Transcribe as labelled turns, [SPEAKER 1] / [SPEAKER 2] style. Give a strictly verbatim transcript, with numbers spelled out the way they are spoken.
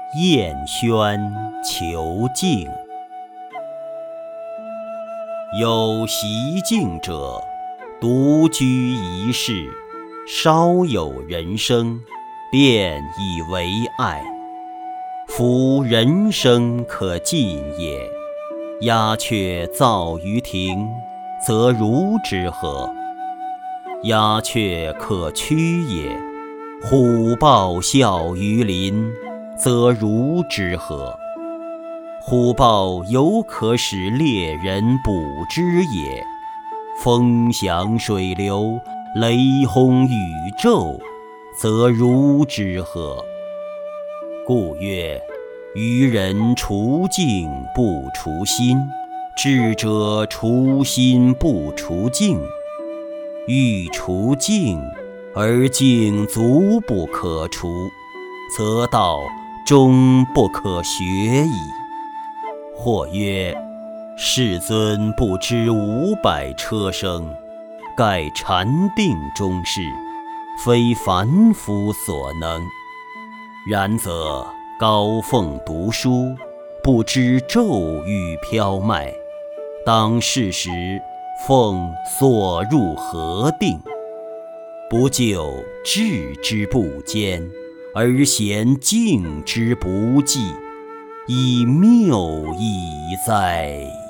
[SPEAKER 1] 燕轩求静。有习静者，独居一室，稍有人声，便以为爱。夫人声可近也，鸦雀噪于庭，则如之何？鸦雀可驱也，虎豹啸于林，则如之何？虎豹犹可使猎人捕之也，风翔水流，雷轰宇宙，则如之何？故曰：愚人除静不除心，智者除心不除静。欲除静，而静足不可除，则道终不可学矣。或曰：世尊不知五百车声，盖禅定中事，非凡夫所能。然则高凤读书，不知骤雨飘脉，当是时凤所入何定？不就智之不坚，而嫌静之不济，以谬矣哉！